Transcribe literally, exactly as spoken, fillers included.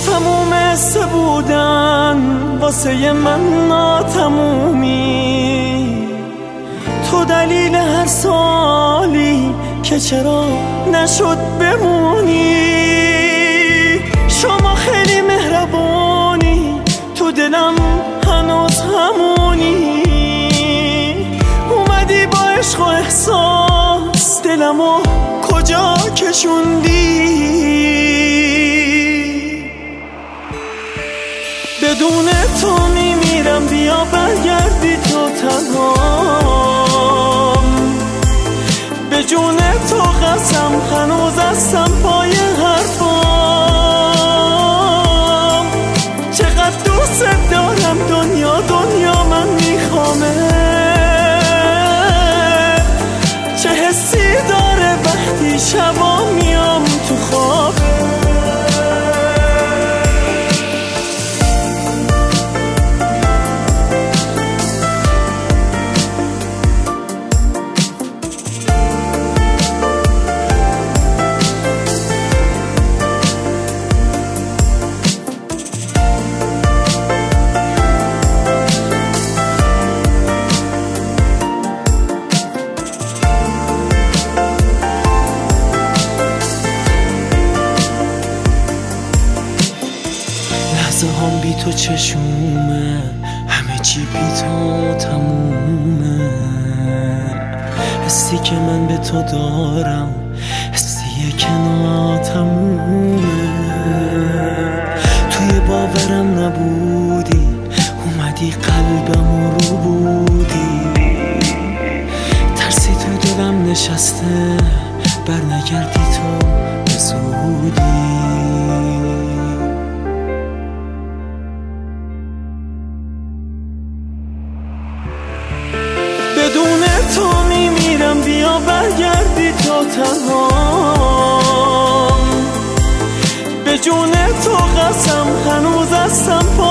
تموم سه بودن واسه من ناتمومی، تو دلیل هر سالی که چرا نشد بمونی. شما خیلی مهربونی، تو دلم هنوز همونی، اومدی با عشق و احساس دلمو کجا کشوندی. بدون تو میمیرم، بیا برگردی تو تنهام، به جون تو قسم هنوز هستم پای حرفام. چقدر دوست دارم، دنیا دنیا من میخوامه، چه حسی داره وقتی شبا میام تو خوابه. لحظه هم بی تو چشومه، همه چی بی تو تمومه. حسی که من به تو دارم حسیه که ناتمومه. توی باورم نبودی، اومدی قلبم رو بودی، ترسی تو دلم نشسته، برنگردی تو به زودی. بدون تو میمیرم، بیا برگردی تو تنهام، به جون تو قسم هنوز هستم پا